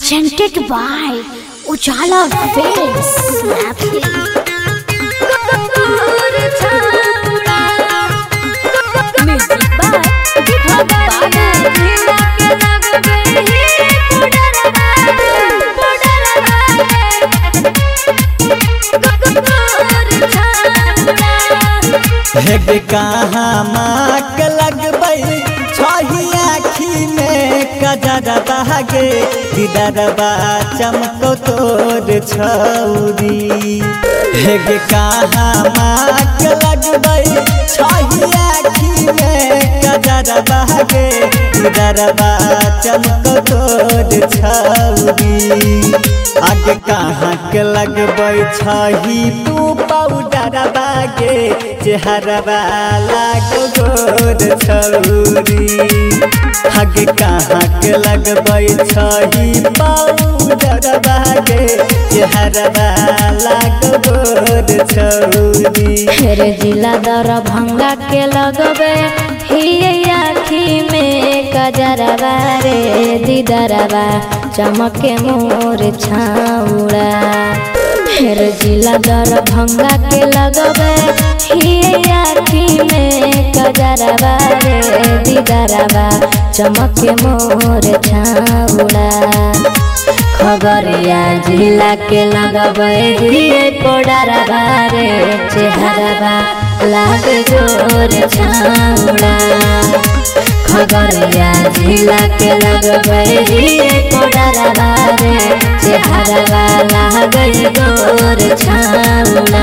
presented by Ujala Films. हेगे कहाँ माक लगबई छही आँखी में कजरबा गे दीदरबा चमको तोर छौरी। हेगे कहाँ माक लगबई छही आँखी में कजरबा गे दीदरबा चमको तोर छौरी। आगे कहाँ के लगबई छही तू पाउडरबा गे चेहरबा लागो गोर छौरी। आगे कहाँ के लगबई छही पाउडरबा गे चेहरबा लागो गोर छौरी। हेरे जिला दरभंगा के लगबे ही आँखी में कजरबा रे दीदरबा चमके मोर छाउड़ा। हेरे जिला दरभंगा के लगबे ही आँखी में कजरबा रे दीदरबा चमके मोर छाउड़ा। खगड़िया जिला के लगबे ही पोडरबा रे चेहरबा लाग जोर छाउड़ा। खगड़िया जिला के लगबे ही पोडरबा रे चेहरबा लाग जोर छाउड़ा।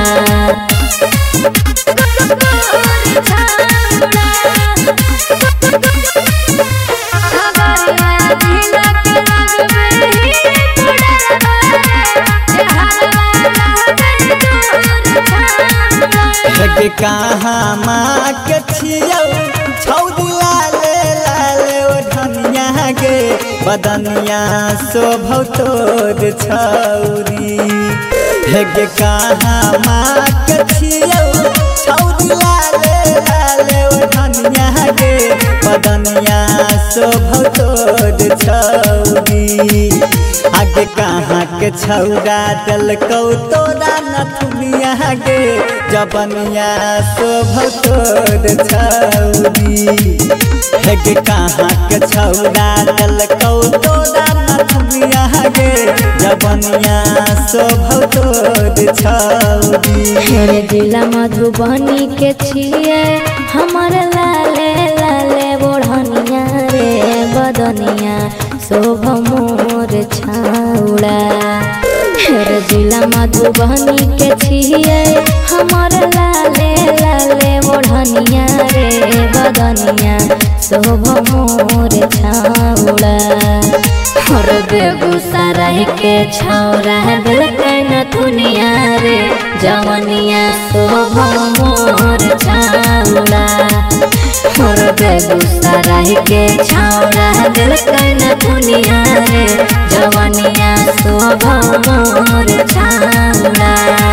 हेगे कहाँ माँ के छियौ छौरी लाले लाले ओढ़निया गे बदनिया शोभौ तोर छौरी। हेगे कहाँ माँ के छियौ छौरी लाले लाले ओढ़निया गे बदनिया शोभौ तोर छौरी। आगे कहाँ के छौरा दलकौ तोरा नथुनिया गे जबनिया शोभौ तोर छौरी। हेगे कहाँ के छौरा दलकौ तोरा नथुनिया गे जबनिया शोभौ तोर छौरी। हेरे जिला मधुबनी के छिए हमर लाले लाले ओढ़निया रे बदनिया शोभ मोर छाउड़ा। हेरे जिला मधुबनी के छिए हमर लाले लाले ओढ़निया रे बदनिया शोभ मोर छाउड़ा। और बेगूसराय के छौरा दिलकै नथुनिया रे जवनिया शोभ मोर छाउड़ा। और बेगूसराय के छौरा दिलकै नथुनिया रे जवनिया शोभ मोर छाउड़ा।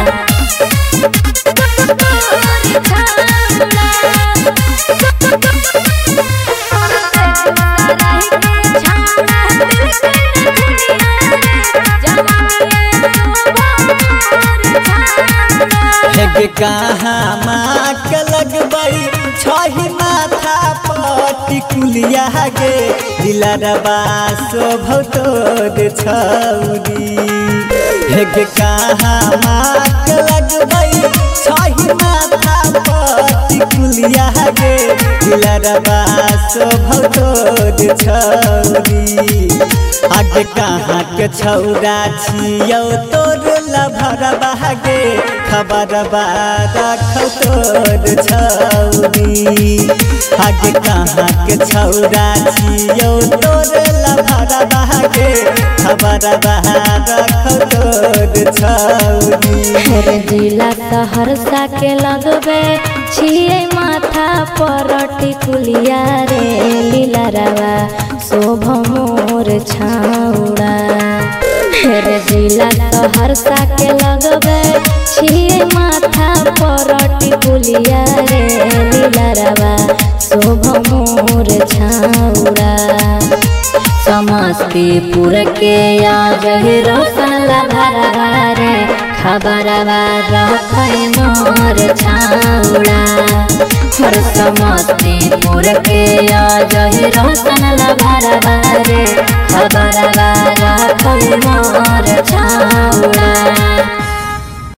हेगे कहाँ माँ के लगबई छही माथा पटी कुलिया गे दिलरबा शोभौ तोर छौरी। हेगे कहाँ माँ के लगबई छही माथा पटी कुलिया गे दिलरबा शोभौ तोर छौरी। आगे कहाँ के छौरा छियौ तोर लभरबा गे खबरबा रखौ तोर छौरी। आगे कहाँ के छौरा छियौ तोर लभरबा गे खबरबा रखौ तोर छौरी। हेरे जिला सहरसा के लगबे छिए माथा पर टिकुलिया रे लीलरबा शोभ मोर छाउड़ा। रे जिला सहरसा के लगबे छिए माथा पर टिकुलिया रे लीलरवा शोभ मोर छाउड़ा समस्तीपुर के आज रोशन लभरवा रे खबरवा रखै मोर छाउड़ा हर समस्तीपुर के आज रोशन लभरवा रे खबरवा रखै मोर छाउड़ा।